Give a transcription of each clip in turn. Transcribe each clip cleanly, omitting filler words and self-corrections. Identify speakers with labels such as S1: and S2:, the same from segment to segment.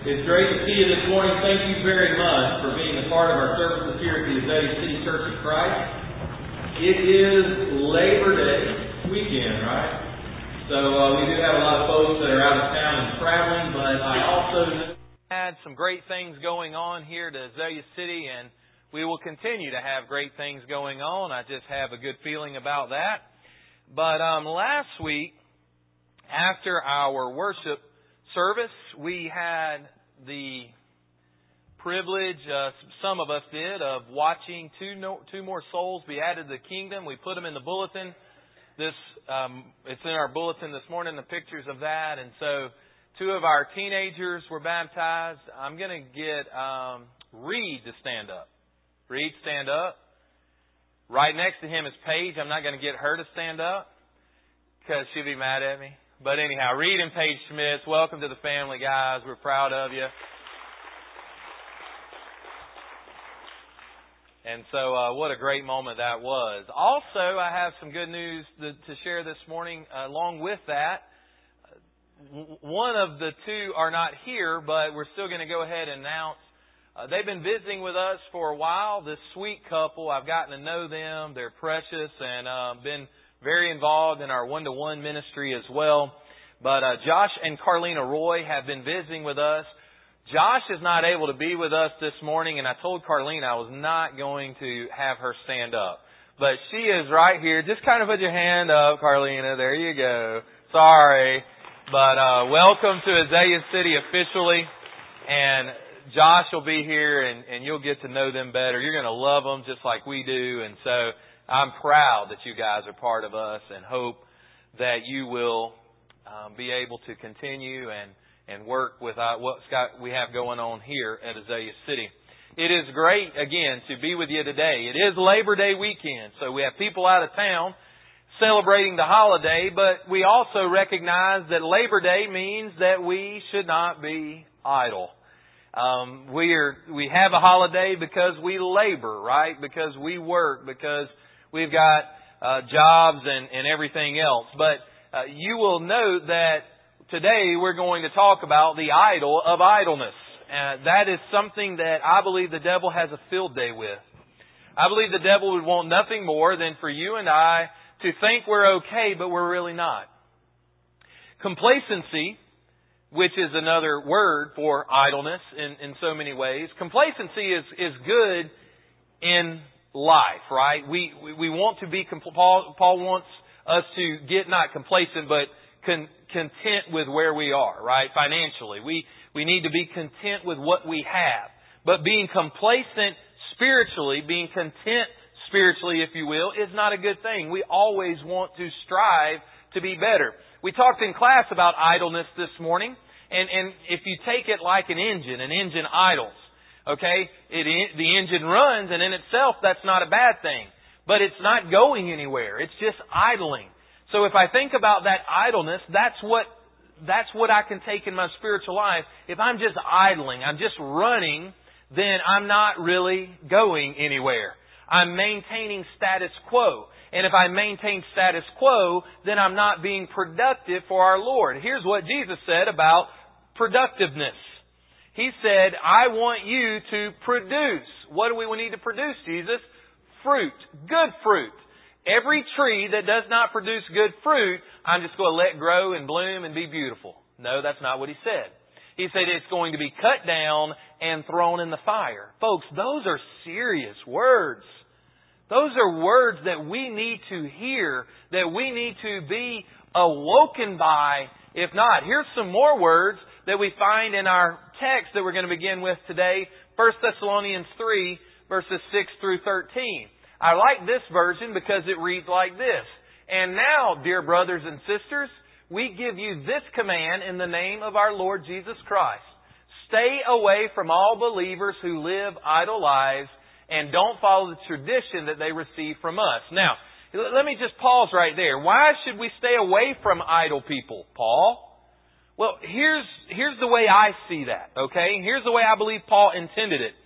S1: It's great to see you this morning. Thank you very much for being a part of our services here at the Azalea City Church of Christ. It is Labor Day weekend, right? So we do have a lot of folks that are out of town and traveling, but I also had some great things going on here at Azalea City, and we will continue to have great things going on. I just have a good feeling about that. But last week, after our worship service, we had the privilege, some of us did, of watching two more souls be added to the kingdom. We put them in the bulletin. It's in our bulletin this morning, the pictures of that. And so 2 of our teenagers were baptized. I'm going to get Reed to stand up. Reed, stand up. Right next to him is Paige. I'm not going to get her to stand up because she'll be mad at me. But anyhow, Reed and Paige Schmitz, welcome to the family, guys. We're proud of you. And so what a great moment that was. Also, I have some good news to share this morning along with that. One of the 2 are not here, but we're still going to go ahead and announce. They've been visiting with us for a while. This sweet couple, I've gotten to know them. They're precious and been very involved in our one-to-one ministry as well. But Josh and Carlina Roy have been visiting with us. Josh is not able to be with us this morning, and I told Carlina I was not going to have her stand up. But she is right here. Just kind of put your hand up, Carlina. There you go. Sorry. But welcome to Azalea City officially. And Josh will be here, and you'll get to know them better. You're going to love them just like we do. And so I'm proud that you guys are part of us and hope that you will be able to continue and work with we have going on here at Azalea City. It is great, again, to be with you today. It is Labor Day weekend, so we have people out of town celebrating the holiday, but we also recognize that Labor Day means that we should not be idle. We have a holiday because we labor, right? Because we work, because we've got jobs and everything else. But you will note that today we're going to talk about the idol of idleness. That is something that I believe the devil has a field day with. I believe the devil would want nothing more than for you and I to think we're okay, but we're really not. Complacency, which is another word for idleness in so many ways. Complacency is good in life, right? We want to be, Paul wants us to get not complacent, but content with where we are, right? Financially. We need to be content with what we have. But being complacent spiritually, being content spiritually, if you will, is not a good thing. We always want to strive to be better. We talked in class about idleness this morning. And if you take it like an engine idles, okay? The engine runs, and in itself, that's not a bad thing. But it's not going anywhere. It's just idling. So if I think about that idleness, that's what I can take in my spiritual life. If I'm just idling, I'm just running, then I'm not really going anywhere. I'm maintaining status quo. And if I maintain status quo, then I'm not being productive for our Lord. Here's what Jesus said about productiveness. He said, I want you to produce. What do we need to produce, Jesus? Fruit. Good fruit. Every tree that does not produce good fruit, I'm just going to let grow and bloom and be beautiful. No, that's not what He said. He said it's going to be cut down and thrown in the fire. Folks, those are serious words. Those are words that we need to hear, that we need to be awoken by. If not, here's some more words that we find in our text that we're going to begin with today. 1 Thessalonians 3, verses 6 through 13. I like this version because it reads like this. And now, dear brothers and sisters, we give you this command in the name of our Lord Jesus Christ. Stay away from all believers who live idle lives and don't follow the tradition that they receive from us. Now, let me just pause right there. Why should we stay away from idle people, Paul? Well, here's the way I see that, okay? Here's the way I believe Paul intended it.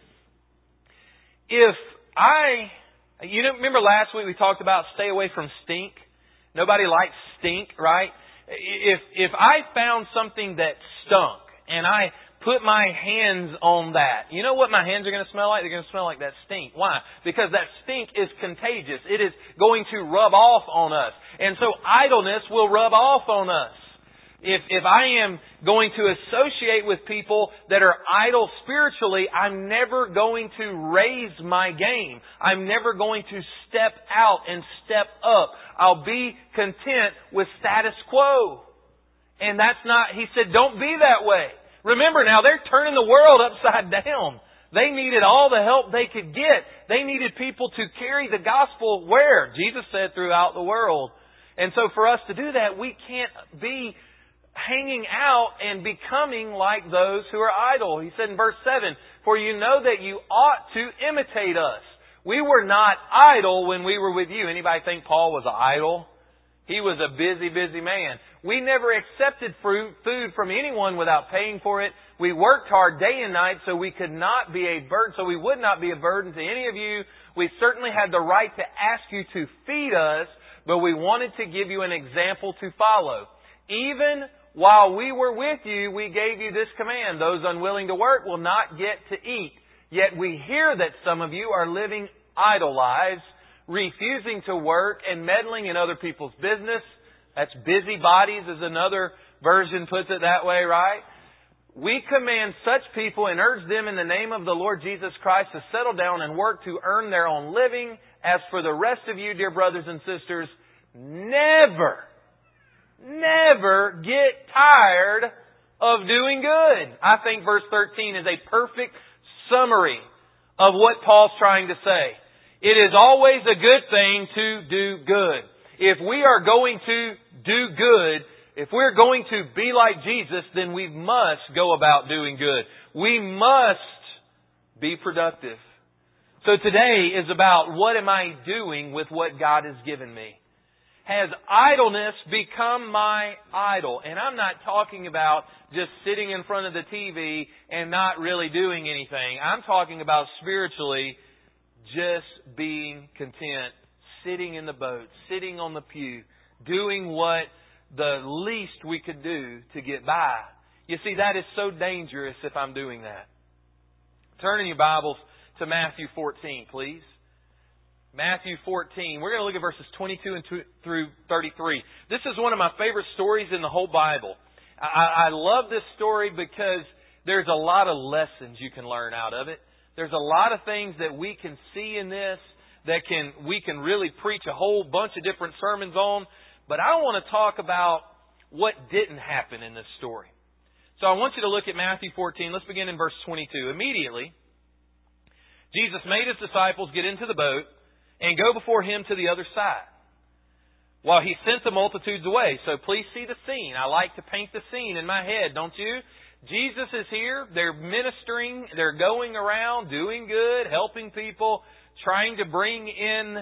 S1: Remember last week we talked about stay away from stink? Nobody likes stink, right? If I found something that stunk and I put my hands on that, you know what my hands are going to smell like? They're going to smell like that stink. Why? Because that stink is contagious. It is going to rub off on us. And so idleness will rub off on us. If I am going to associate with people that are idle spiritually, I'm never going to raise my game. I'm never going to step out and step up. I'll be content with status quo. And that's not, he said, don't be that way. Remember now, they're turning the world upside down. They needed all the help they could get. They needed people to carry the gospel where? Jesus said throughout the world. And so for us to do that, we can't be hanging out and becoming like those who are idle. He said in verse 7, for you know that you ought to imitate us. We were not idle when we were with you. Anybody think Paul was idle? He was a busy, busy man. We never accepted food from anyone without paying for it. We worked hard day and night so we could not be a burden, so we would not be a burden to any of you. We certainly had the right to ask you to feed us, but we wanted to give you an example to follow. Even while we were with you, we gave you this command. Those unwilling to work will not get to eat. Yet we hear that some of you are living idle lives, refusing to work and meddling in other people's business. That's busybodies, as another version puts it that way, right? We command such people and urge them in the name of the Lord Jesus Christ to settle down and work to earn their own living. As for the rest of you, dear brothers and sisters, never get tired of doing good. I think verse 13 is a perfect summary of what Paul's trying to say. It is always a good thing to do good. If we are going to do good, if we're going to be like Jesus, then we must go about doing good. We must be productive. So today is about what am I doing with what God has given me? Has idleness become my idol? And I'm not talking about just sitting in front of the TV and not really doing anything. I'm talking about spiritually just being content, sitting in the boat, sitting on the pew, doing what the least we could do to get by. You see, that is so dangerous if I'm doing that. Turn in your Bibles to Matthew 14, please. Matthew 14. We're going to look at verses 22 through 33. This is one of my favorite stories in the whole Bible. I love this story because there's a lot of lessons you can learn out of it. There's a lot of things that we can see in this that we can really preach a whole bunch of different sermons on. But I want to talk about what didn't happen in this story. So I want you to look at Matthew 14. Let's begin in verse 22. Immediately, Jesus made His disciples get into the boat and go before Him to the other side, while He sent the multitudes away. So please see the scene. I like to paint the scene in my head, don't you? Jesus is here. They're ministering. They're going around, doing good, helping people, trying to bring in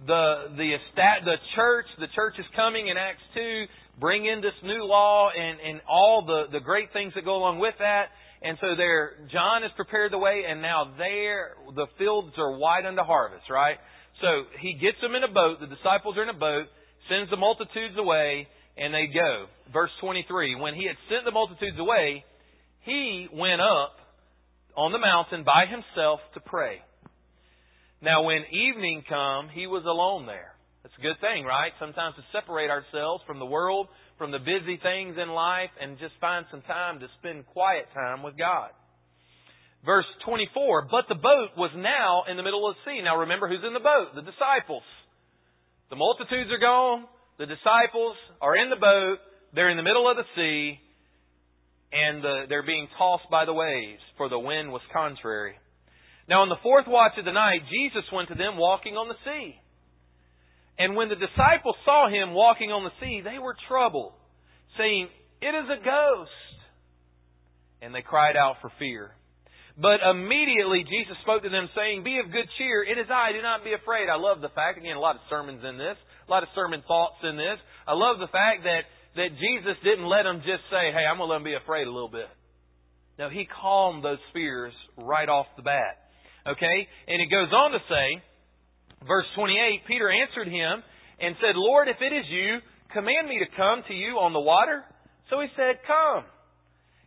S1: the church. The church is coming in Acts 2, bring in this new law and all the great things that go along with that. And so John has prepared the way, and now the fields are wide unto harvest, right? So He gets them in a boat. The disciples are in a boat, sends the multitudes away, and they go. Verse 23, when He had sent the multitudes away, He went up on the mountain by Himself to pray. Now when evening come, He was alone there. That's a good thing, right? Sometimes to separate ourselves from the world, from the busy things in life, and just find some time to spend quiet time with God. Verse 24, but the boat was now in the middle of the sea. Now remember who's in the boat? The disciples. The multitudes are gone. The disciples are in the boat. They're in the middle of the sea. And they're being tossed by the waves, for the wind was contrary. Now on the fourth watch of the night, Jesus went to them walking on the sea. And when the disciples saw Him walking on the sea, they were troubled, saying, it is a ghost. And they cried out for fear. But immediately Jesus spoke to them, saying, be of good cheer, it is I, do not be afraid. I love the fact, again, a lot of sermons in this, a lot of sermon thoughts in this. I love the fact that Jesus didn't let them just say, hey, I'm going to let them be afraid a little bit. No, He calmed those fears right off the bat. Okay? And it goes on to say, verse 28, Peter answered Him and said, Lord, if it is You, command me to come to You on the water. So He said, come.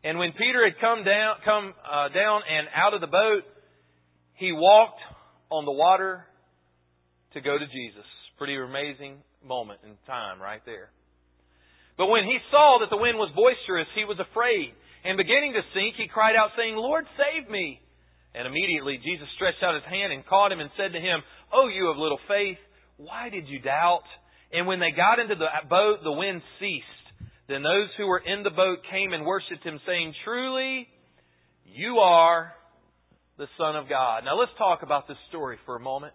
S1: And when Peter had come down and out of the boat, he walked on the water to go to Jesus. Pretty amazing moment in time right there. But when he saw that the wind was boisterous, he was afraid. And beginning to sink, he cried out, saying, Lord, save me. And immediately Jesus stretched out His hand and caught him and said to him, O you of little faith, why did you doubt? And when they got into the boat, the wind ceased. Then those who were in the boat came and worshipped Him, saying, Truly, you are the Son of God. Now let's talk about this story for a moment.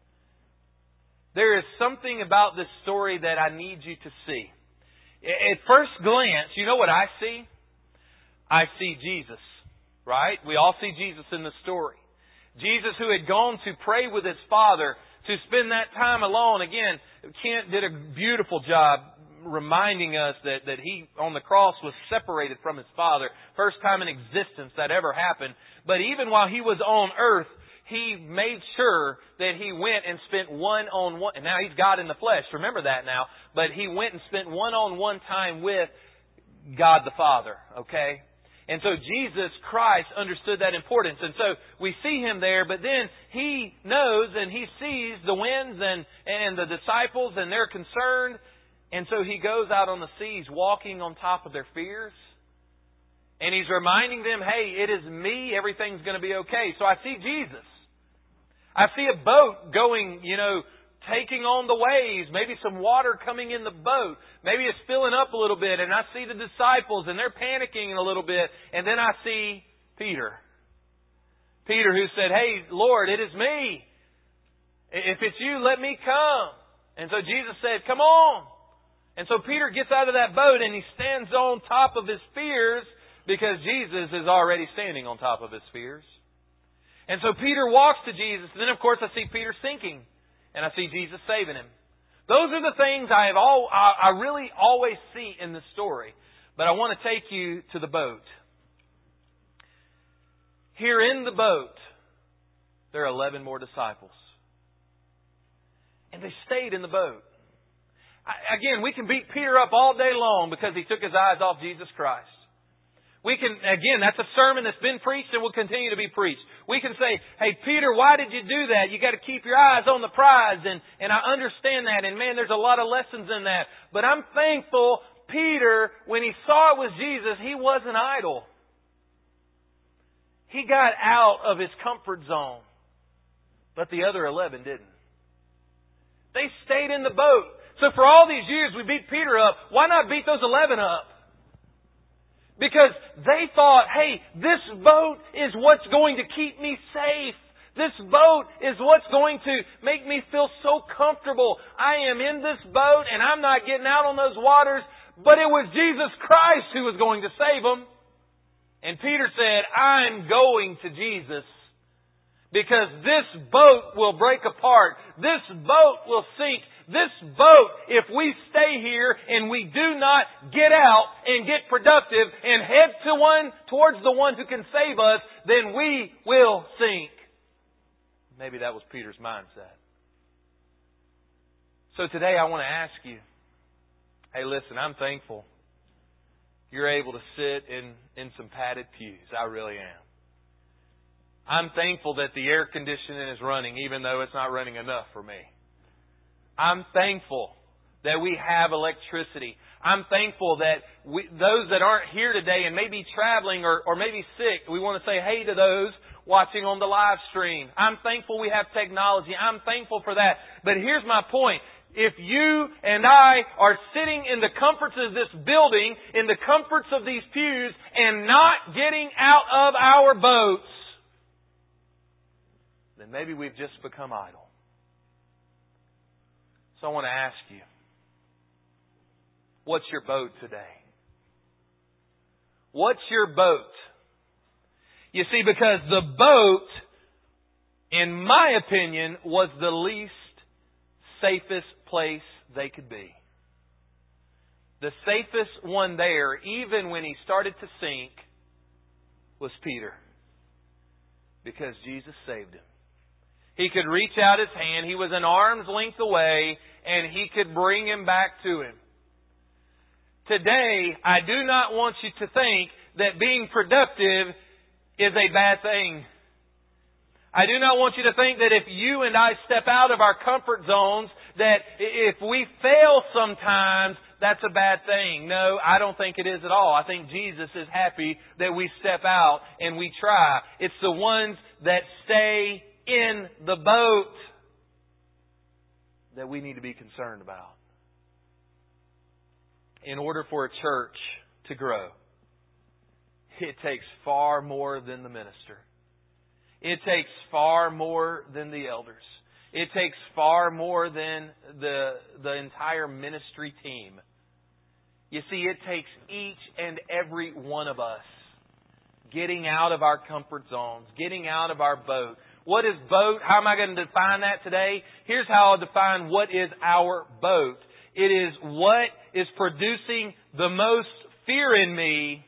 S1: There is something about this story that I need you to see. At first glance, you know what I see? I see Jesus, right? We all see Jesus in the story. Jesus, who had gone to pray with His Father, to spend that time alone. Again, Kent did a beautiful job reminding us that He, on the cross, was separated from His Father. First time in existence that ever happened. But even while He was on earth, He made sure that He went and spent one-on-one. And now He's God in the flesh. Remember that now. But He went and spent one-on-one time with God the Father. Okay? And so Jesus Christ understood that importance. And so we see Him there, but then He knows and He sees the winds and the disciples, and they're concerned. And so He goes out on the seas walking on top of their fears. And He's reminding them, hey, it is me, everything's going to be okay. So I see Jesus. I see a boat going, taking on the waves. Maybe some water coming in the boat. Maybe it's filling up a little bit. And I see the disciples and they're panicking a little bit. And then I see Peter. Peter who said, hey, Lord, it is me. If it's you, let me come. And so Jesus said, come on. And so Peter gets out of that boat and he stands on top of his fears because Jesus is already standing on top of his fears. And so Peter walks to Jesus. And then, of course, I see Peter sinking. And I see Jesus saving him. Those are the things I really always see in the story. But I want to take you to the boat. Here in the boat, there are 11 more disciples. And they stayed in the boat. Again, we can beat Peter up all day long because he took his eyes off Jesus Christ. We can, again, that's a sermon that's been preached and will continue to be preached. We can say, hey, Peter, why did you do that? You got to keep your eyes on the prize. And I understand that. And man, there's a lot of lessons in that. But I'm thankful Peter, when he saw it was Jesus, he wasn't idle. He got out of his comfort zone. But the other 11 didn't. They stayed in the boat. So for all these years we beat Peter up. Why not beat those 11 up? Because they thought, hey, this boat is what's going to keep me safe. This boat is what's going to make me feel so comfortable. I am in this boat and I'm not getting out on those waters. But it was Jesus Christ who was going to save them. And Peter said, I'm going to Jesus. Because this boat will break apart. This boat will sink. This boat, if we stay here and we do not get out and get productive and head towards the one who can save us, then we will sink. Maybe that was Peter's mindset. So today I want to ask you, hey, listen, I'm thankful you're able to sit in some padded pews. I really am. I'm thankful that the air conditioning is running, even though it's not running enough for me. I'm thankful that we have electricity. I'm thankful that those that aren't here today and may be traveling or maybe sick, we want to say hey to those watching on the live stream. I'm thankful we have technology. I'm thankful for that. But here's my point. If you and I are sitting in the comforts of this building, in the comforts of these pews, and not getting out of our boats, then maybe we've just become idle. So I want to ask you, what's your boat today? What's your boat? You see, because the boat, in my opinion, was the least safest place they could be. The safest one there, even when he started to sink, was Peter. Because Jesus saved him. He could reach out his hand. He was an arm's length away, and he could bring him back to him. Today, I do not want you to think that being productive is a bad thing. I do not want you to think that if you and I step out of our comfort zones, that if we fail sometimes, that's a bad thing. No, I don't think it is at all. I think Jesus is happy that we step out and we try. It's the ones that stay in the boat that we need to be concerned about. In order for a church to grow, it takes far more than the minister. It takes far more than the elders. It takes far more than the entire ministry team. You see, it takes each and every one of us getting out of our comfort zones, getting out of our boat. What is boat? How am I going to define that today? Here's how I'll define what is our boat. It is what is producing the most fear in me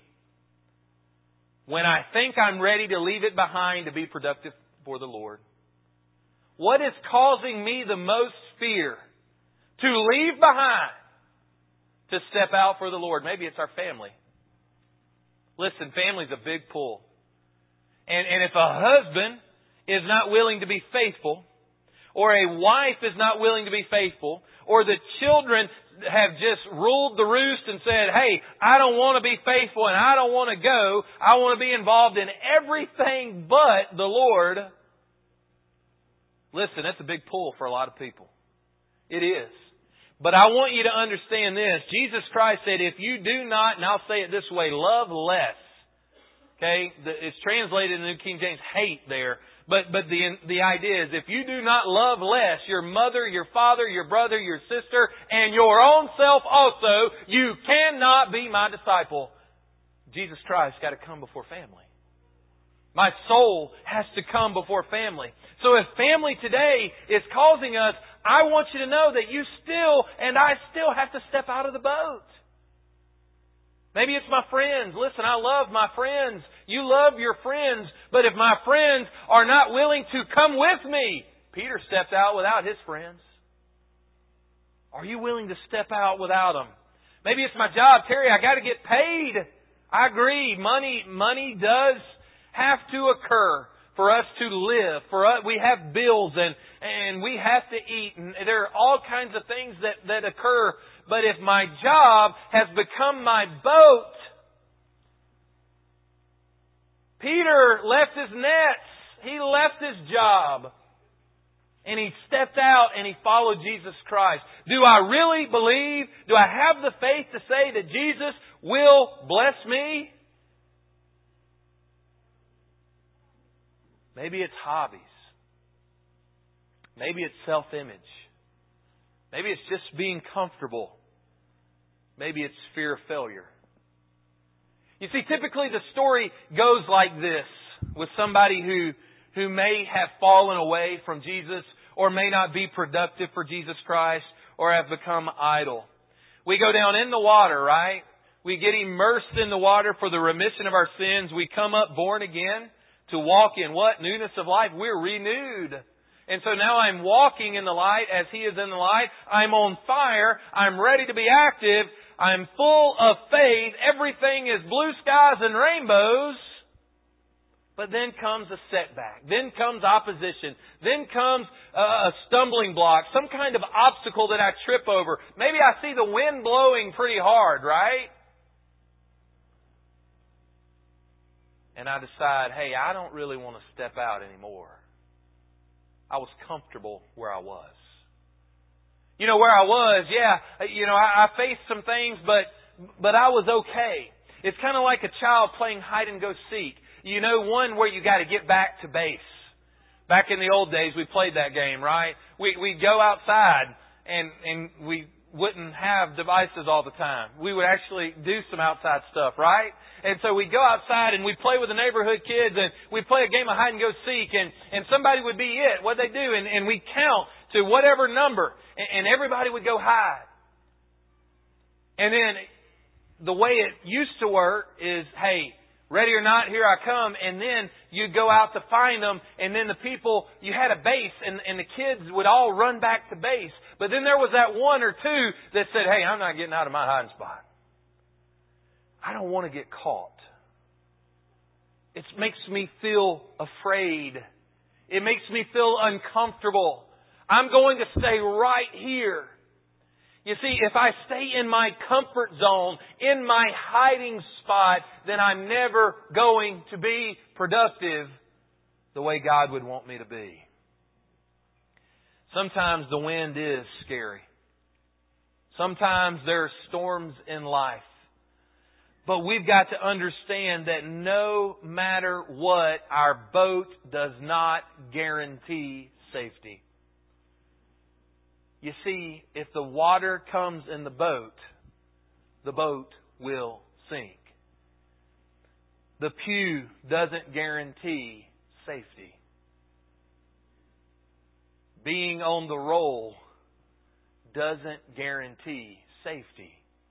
S1: when I think I'm ready to leave it behind to be productive for the Lord. What is causing me the most fear to leave behind to step out for the Lord? Maybe it's our family. Listen, family's a big pull. And if a husband is not willing to be faithful, or a wife is not willing to be faithful, or the children have just ruled the roost and said, hey, I don't want to be faithful and I don't want to go. I want to be involved in everything but the Lord. Listen, that's a big pull for a lot of people. It is. But I want you to understand this. Jesus Christ said, if you do not, and I'll say it this way, love less. Okay? It's translated in the New King James, hate there. But the idea is, if you do not love less your mother, your father, your brother, your sister, and your own self also, you cannot be my disciple. Jesus Christ got to come before family. My soul has to come before family. So if family today is causing us, I want you to know that you still and I still have to step out of the boat. Maybe it's my friends. Listen, I love my friends. You love your friends. But if my friends are not willing to come with me, Peter stepped out without his friends. Are you willing to step out without them? Maybe it's my job. Terry, I got to get paid. I agree. Money does have to occur for us to live. For us, we have bills and we have to eat. And there are all kinds of things that occur. But if my job has become my boat, Peter left his nets. He left his job. And he stepped out and he followed Jesus Christ. Do I really believe? Do I have the faith to say that Jesus will bless me? Maybe it's hobbies. Maybe it's self-image. Maybe it's just being comfortable. Maybe it's fear of failure. You see, typically the story goes like this with somebody who may have fallen away from Jesus or may not be productive for Jesus Christ or have become idle. We go down in the water, right? We get immersed in the water for the remission of our sins. We come up born again to walk in what? Newness of life. We're renewed. And so now I'm walking in the light as He is in the light. I'm on fire. I'm ready to be active. I'm full of faith. Everything is blue skies and rainbows. But then comes a setback. Then comes opposition. Then comes a stumbling block. Some kind of obstacle that I trip over. Maybe I see the wind blowing pretty hard, right? And I decide, hey, I don't really want to step out anymore. I was comfortable where I was. You know, where I was, I faced some things, but I was okay. It's kind of like a child playing hide and go seek. You know, one where you got to get back to base. Back in the old days, we played that game, right? We'd go outside and we wouldn't have devices all the time. We would actually do some outside stuff, right? And so we'd go outside and we'd play with the neighborhood kids and we'd play a game of hide and go seek and somebody would be it. What'd they do? And we'd count to whatever number and everybody would go hide. And then the way it used to work is, hey, ready or not, here I come. And then you'd go out to find them. And then the people, you had a base and the kids would all run back to base. But then there was that one or two that said, hey, I'm not getting out of my hiding spot. I don't want to get caught. it makes me feel afraid. It makes me feel uncomfortable. I'm going to stay right here. You see, if I stay in my comfort zone, in my hiding spot, then I'm never going to be productive the way God would want me to be. Sometimes the wind is scary. Sometimes there are storms in life. But we've got to understand that no matter what, our boat does not guarantee safety. You see, if the water comes in the boat will sink. The pew doesn't guarantee safety. Being on the roll doesn't guarantee safety.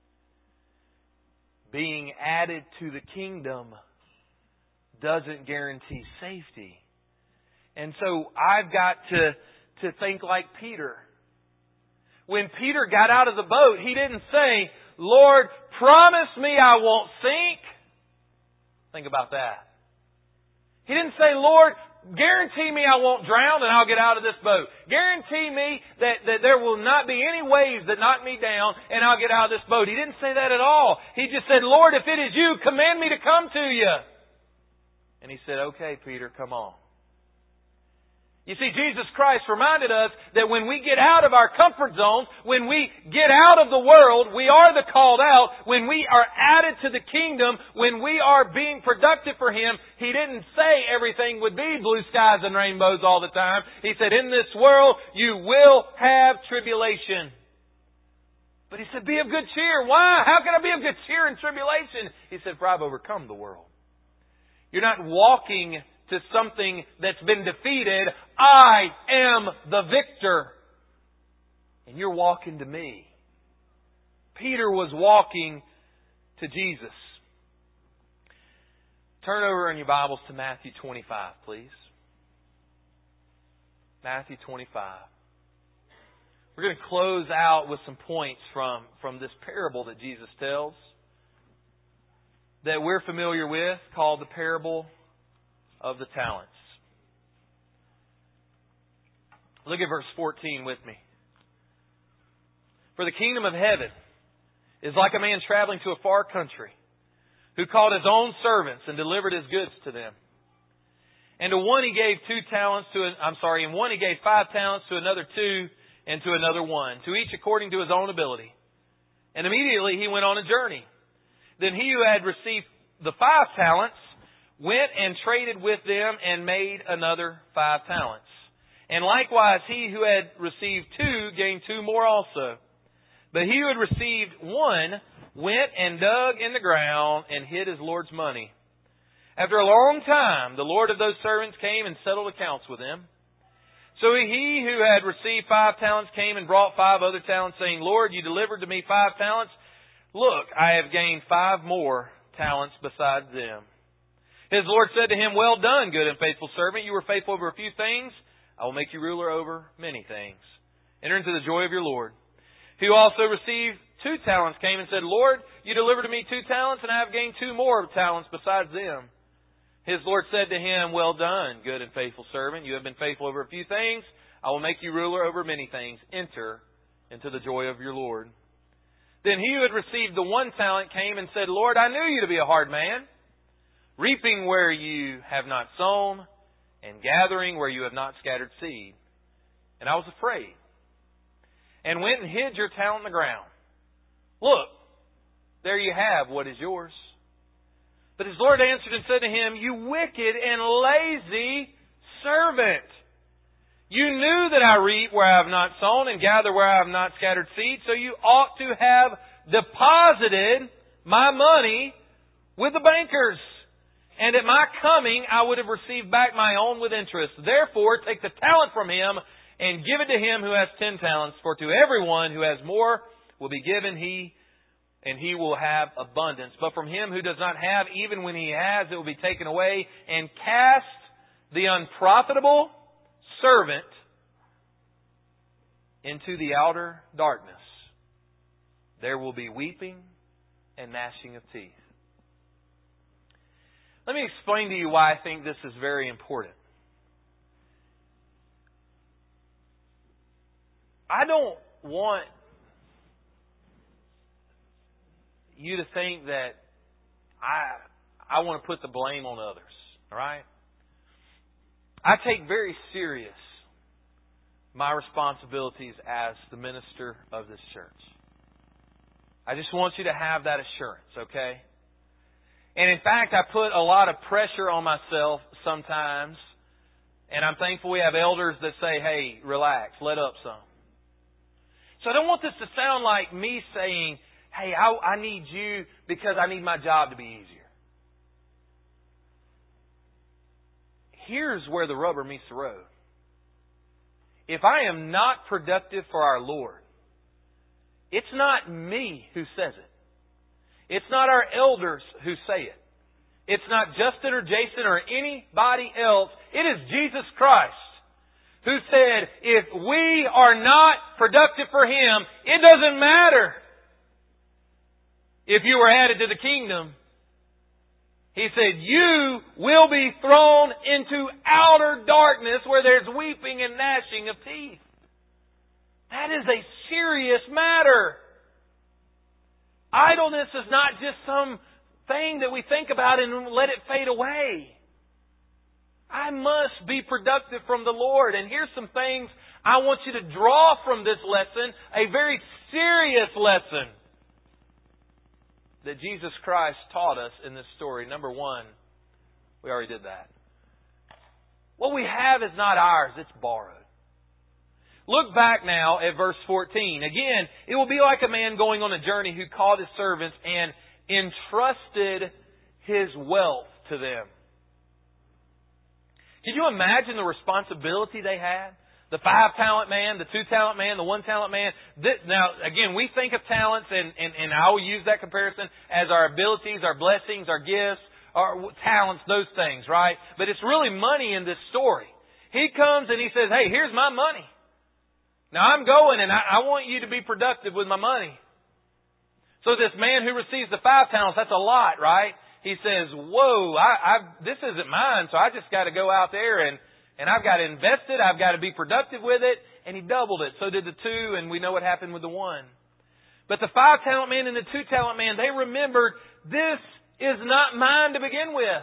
S1: Being added to the kingdom doesn't guarantee safety. And so I've got to think like Peter. When Peter got out of the boat, he didn't say, Lord, promise me I won't sink. Think about that. He didn't say, Lord, guarantee me I won't drown and I'll get out of this boat. Guarantee me that there will not be any waves that knock me down and I'll get out of this boat. He didn't say that at all. He just said, Lord, if it is you, command me to come to you. And he said, okay, Peter, come on. You see, Jesus Christ reminded us that when we get out of our comfort zone, when we get out of the world, we are the called out. When we are added to the kingdom, when we are being productive for Him, He didn't say everything would be blue skies and rainbows all the time. He said, in this world, you will have tribulation. But He said, be of good cheer. Why? How can I be of good cheer in tribulation? He said, for I've overcome the world. You're not walking to something that's been defeated. I am the victor. And you're walking to me. Peter was walking to Jesus. Turn over in your Bibles to Matthew 25, please. Matthew 25. We're going to close out with some points from this parable that Jesus tells that we're familiar with, called the parable of the talents. Look at verse 14 with me. For the kingdom of heaven is like a man traveling to a far country, who called his own servants and delivered his goods to them. And to one he gave 5 talents, to another 2, and to another 1, to each according to his own ability. And immediately he went on a journey. Then he who had received the 5 talents went and traded with them and made another 5 talents. And likewise he who had received 2 gained 2 more also. But he who had received 1 went and dug in the ground and hid his Lord's money. After a long time, the Lord of those servants came and settled accounts with them. So he who had received 5 talents came and brought 5 other talents, saying, Lord, you delivered to me 5 talents. Look, I have gained 5 more talents besides them. His Lord said to him, well done, good and faithful servant. You were faithful over a few things. I will make you ruler over many things. Enter into the joy of your Lord. Who also received 2 talents came and said, Lord, you delivered to me 2 talents, and I have gained 2 more talents besides them. His Lord said to him, well done, good and faithful servant. You have been faithful over a few things. I will make you ruler over many things. Enter into the joy of your Lord. Then he who had received the 1 talent came and said, Lord, I knew you to be a hard man, reaping where you have not sown, and gathering where you have not scattered seed. And I was afraid, and went and hid your talent in the ground. Look, there you have what is yours. But his Lord answered and said to him, you wicked and lazy servant. You knew that I reap where I have not sown, and gather where I have not scattered seed, so you ought to have deposited my money with the bankers. And at my coming, I would have received back my own with interest. Therefore, take the talent from him and give it to him who has 10 talents. For to everyone who has more will be given, and he will have abundance. But from him who does not have, even when he has, it will be taken away. And cast the unprofitable servant into the outer darkness. There will be weeping and gnashing of teeth. Let me explain to you why I think this is very important. I don't want you to think that I want to put the blame on others. All right? I take very serious my responsibilities as the minister of this church. I just want you to have that assurance, okay? And in fact, I put a lot of pressure on myself sometimes, and I'm thankful we have elders that say, hey, relax, let up some. So I don't want this to sound like me saying, hey, I need you because I need my job to be easier. Here's where the rubber meets the road. If I am not productive for our Lord, it's not me who says it. It's not our elders who say it. It's not Justin or Jason or anybody else. It is Jesus Christ who said, if we are not productive for Him, it doesn't matter if you were added to the kingdom. He said, you will be thrown into outer darkness where there's weeping and gnashing of teeth. That is a serious matter. Idleness is not just some thing that we think about and let it fade away. I must be productive from the Lord. And here's some things I want you to draw from this lesson, a very serious lesson that Jesus Christ taught us in this story. Number one, we already did that. What we have is not ours, it's borrowed. Look back now at verse 14. Again, it will be like a man going on a journey who called his servants and entrusted his wealth to them. Can you imagine the responsibility they had? The 5-talent man, the 2-talent man, the 1-talent man. Now, again, we think of talents, and I will use that comparison as our abilities, our blessings, our gifts, our talents, those things, right? But it's really money in this story. He comes and he says, hey, here's my money. Now I'm going and I want you to be productive with my money. So this man who receives the 5 talents, that's a lot, right? He says, whoa, this isn't mine, so I just got to go out there and I've got to invest it, I've got to be productive with it. And he doubled it. So did the 2, and we know what happened with the 1. But the 5-talent man and the 2-talent man, they remembered, this is not mine to begin with.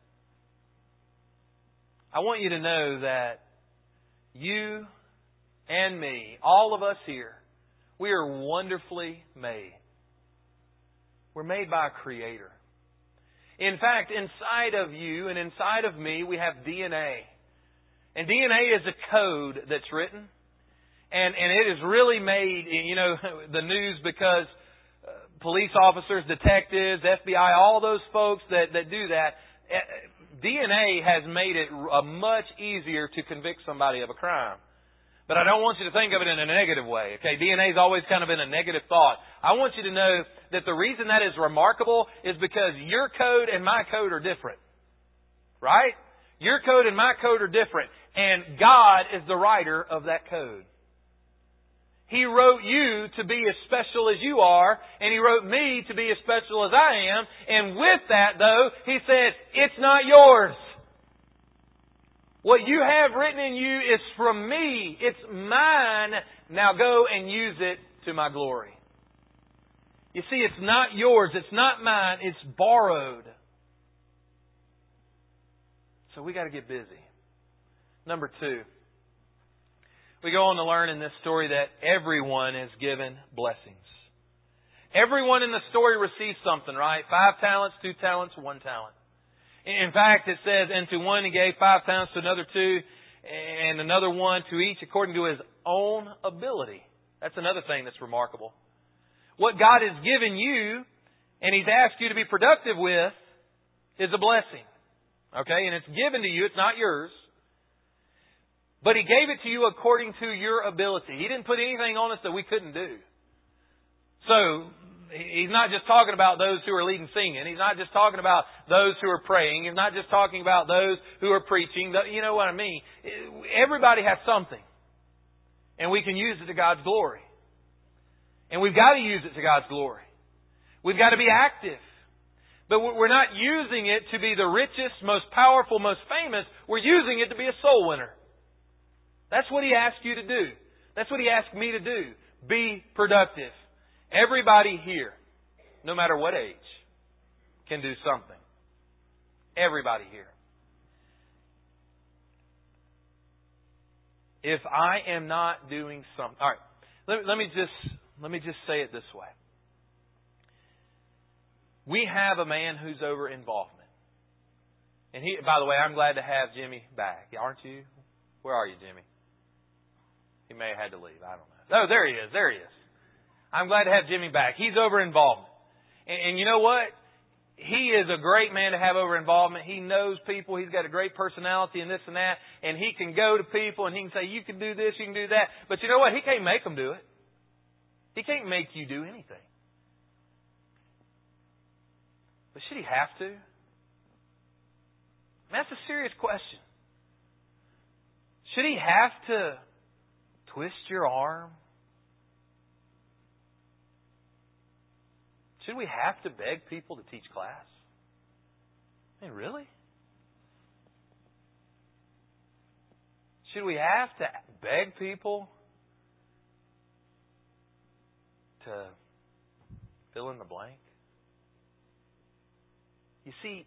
S1: I want you to know that you and me, all of us here, we are wonderfully made. We're made by a Creator. In fact, inside of you and inside of me, we have DNA. And DNA is a code that's written. And it is really made, the news because police officers, detectives, FBI, all those folks that do that, DNA has made it much easier to convict somebody of a crime. But I don't want you to think of it in a negative way. Okay, DNA has always kind of been a negative thought. I want you to know that the reason that is remarkable is because your code and my code are different. Right? Your code and my code are different. And God is the writer of that code. He wrote you to be as special as you are, and He wrote me to be as special as I am. And with that, though, He said, it's not yours. What you have written in you is from me. It's mine. Now go and use it to my glory. You see, it's not yours. It's not mine. It's borrowed. So we got to get busy. Number 2. We go on to learn in this story that everyone is given blessings. Everyone in the story receives something, right? 5 talents, 2 talents, 1 talent. In fact, it says, and to one He gave 5 talents, to another 2, and another 1 to each according to his own ability. That's another thing that's remarkable. What God has given you, and He's asked you to be productive with, is a blessing. Okay? And it's given to you. It's not yours. But He gave it to you according to your ability. He didn't put anything on us that we couldn't do. So, He's not just talking about those who are leading singing. He's not just talking about those who are praying. He's not just talking about those who are preaching. You know what I mean? Everybody has something. And we can use it to God's glory. And we've got to use it to God's glory. We've got to be active. But we're not using it to be the richest, most powerful, most famous. We're using it to be a soul winner. That's what He asked you to do. That's what He asked me to do. Be productive. Everybody here, no matter what age, can do something. Everybody here. If I am not doing something... All right, let me just say it this way. We have a man who's over involvement. And he, by the way, I'm glad to have Jimmy back. Aren't you? Where are you, Jimmy? He may have had to leave. I don't know. Oh, there he is. There he is. I'm glad to have Jimmy back. He's over involvement. And you know what? He is a great man to have over involvement. He knows people. He's got a great personality and this and that. And he can go to people and he can say, you can do this, you can do that. But you know what? He can't make them do it. He can't make you do anything. But should he have to? That's a serious question. Should he have to twist your arm? Should we have to beg people to teach class? I mean, really? Should we have to beg people to fill in the blank? You see,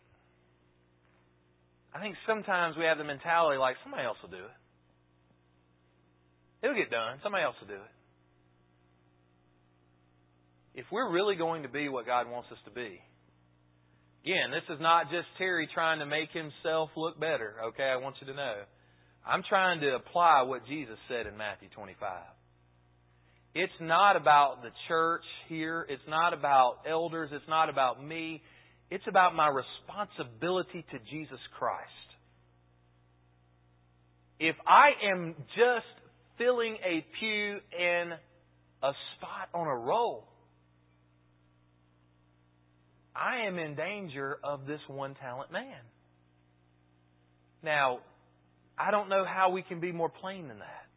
S1: I think sometimes we have the mentality like somebody else will do it. It'll get done. Somebody else will do it. If we're really going to be what God wants us to be, again, this is not just Terry trying to make himself look better. Okay, I want you to know. I'm trying to apply what Jesus said in Matthew 25. It's not about the church here. It's not about elders. It's not about me. It's about my responsibility to Jesus Christ. If I am just filling a pew and a spot on a roll, I am in danger of this one-talent man. Now, I don't know how we can be more plain than that.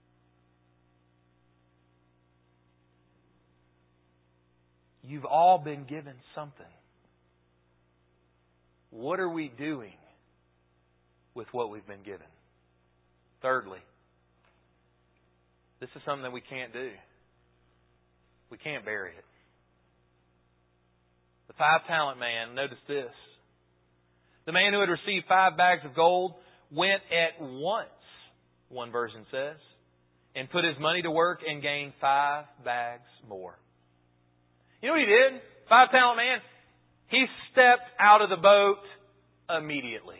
S1: You've all been given something. What are we doing with what we've been given? Thirdly, this is something that we can't do. We can't bury it. The 5-talent man, notice this. The man who had received 5 bags of gold went at once, one version says, and put his money to work and gained 5 bags more. You know what he did? 5-talent man. He stepped out of the boat immediately.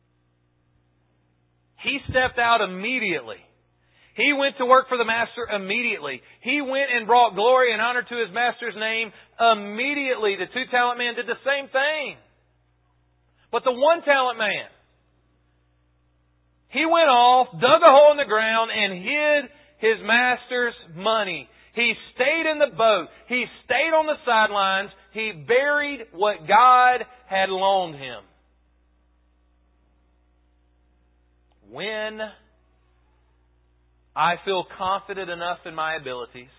S1: He stepped out immediately. He went to work for the master immediately. He went and brought glory and honor to his master's name immediately. The 2-talent man did the same thing. But the 1-talent man, he went off, dug a hole in the ground, and hid his master's money. He stayed in the boat. He stayed on the sidelines. He buried what God had loaned him. When I feel confident enough in my abilities,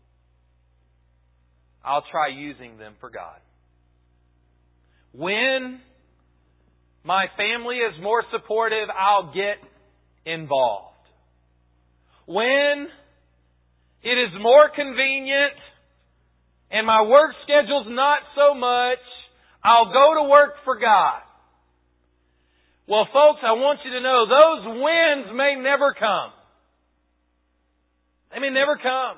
S1: I'll try using them for God. When my family is more supportive, I'll get involved. When it is more convenient and my work schedule's not so much, I'll go to work for God. Well, folks, I want you to know those wins may never come. They may never come.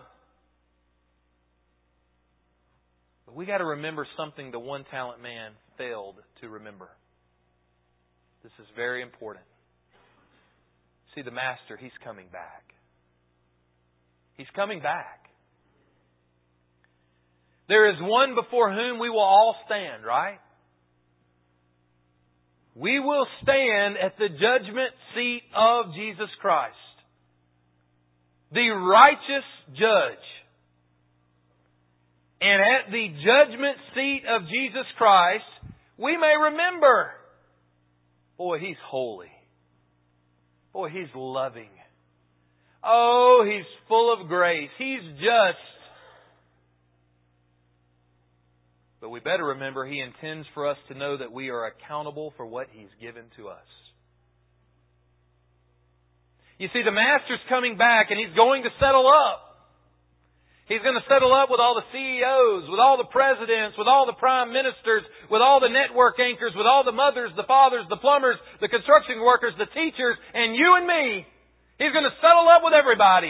S1: But we got to remember something the 1-talent man failed to remember. This is very important. See, the master, he's coming back. He's coming back. There is one before whom we will all stand, right? We will stand at the judgment seat of Jesus Christ, the righteous judge. And at the judgment seat of Jesus Christ, we may remember, boy, He's holy. Boy, He's loving. Oh, He's full of grace. He's just. But we better remember He intends for us to know that we are accountable for what He's given to us. You see, the Master's coming back and He's going to settle up. He's going to settle up with all the CEOs, with all the presidents, with all the prime ministers, with all the network anchors, with all the mothers, the fathers, the plumbers, the construction workers, the teachers, and you and me. He's going to settle up with everybody.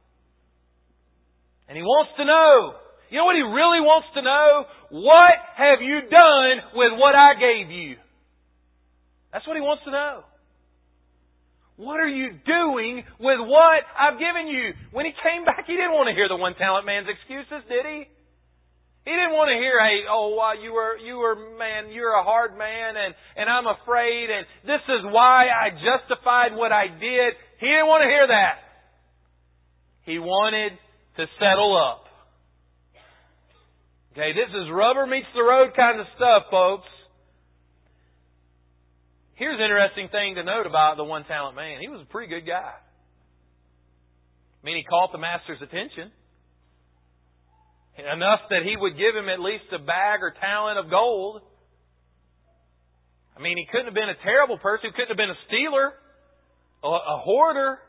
S1: And He wants to know. You know what He really wants to know? What have you done with what I gave you? That's what He wants to know. What are you doing with what I've given you? When He came back, He didn't want to hear the one-talent man's excuses, did He? He didn't want to hear, hey, you're a hard man and I'm afraid and this is why I justified what I did. He didn't want to hear that. He wanted to settle up. Okay, this is rubber meets the road kind of stuff, folks. Here's an interesting thing to note about the one-talent man. He was a pretty good guy. I mean, he caught the master's attention. Enough that he would give him at least a bag or talent of gold. I mean, he couldn't have been a terrible person. He couldn't have been a stealer, a hoarder.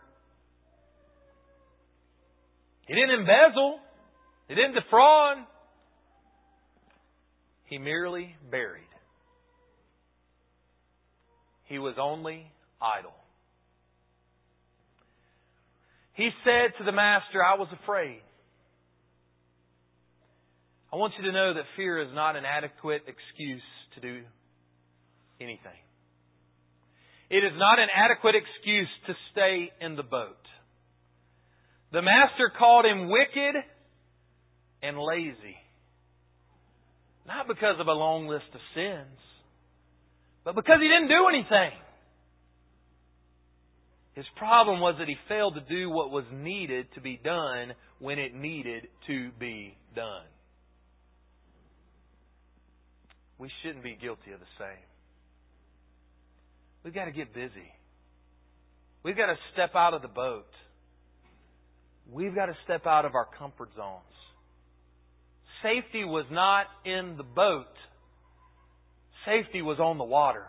S1: He didn't embezzle. He didn't defraud. He merely buried. He was only idle. He said to the master, I was afraid. I want you to know that fear is not an adequate excuse to do anything. It is not an adequate excuse to stay in the boat. The master called him wicked and lazy. Not because of a long list of sins, but because he didn't do anything. His problem was that he failed to do what was needed to be done when it needed to be done. We shouldn't be guilty of the same. We've got to get busy. We've got to step out of the boat. We've got to step out of our comfort zones. Safety was not in the boat. Safety was on the water.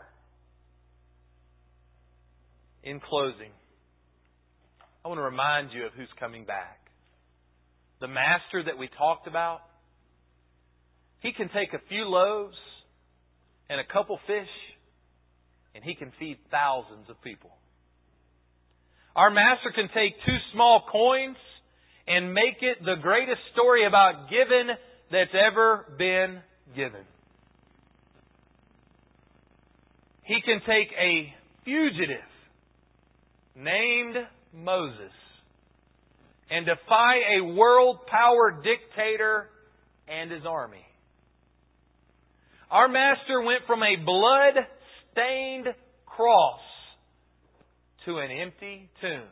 S1: In closing, I want to remind you of who's coming back. The master that we talked about, he can take a few loaves and a couple fish, and he can feed thousands of people. Our master can take 2 small coins and make it the greatest story about giving that's ever been given. He can take a fugitive named Moses and defy a world power dictator and his army. Our master went from a blood-stained cross to an empty tomb.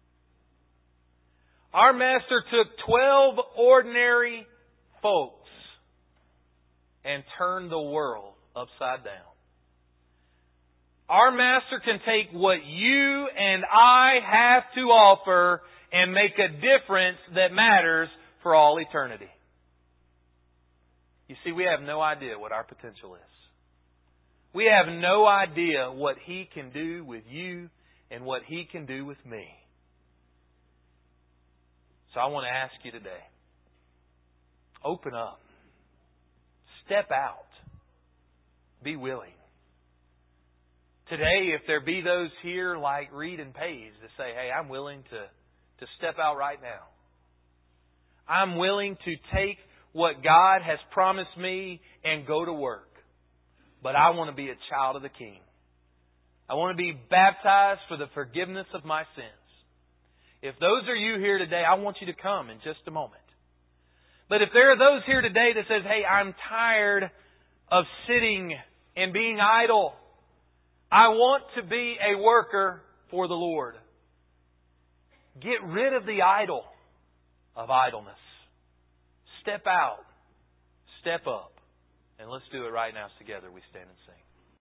S1: Our master took 12 ordinary folks and turned the world upside down. Our master can take what you and I have to offer and make a difference that matters for all eternity. You see, we have no idea what our potential is. We have no idea what He can do with you and what He can do with me. So I want to ask you today, open up. Step out. Be willing. Today, if there be those here like Reed and Page to say, hey, I'm willing to step out right now. I'm willing to take what God has promised me and go to work. But I want to be a child of the King. I want to be baptized for the forgiveness of my sins. If those are you here today, I want you to come in just a moment. But if there are those here today that says, hey, I'm tired of sitting and being idle. I want to be a worker for the Lord. Get rid of the idol of idleness. Step out. Step up. And let's do it right now together. We stand and sing.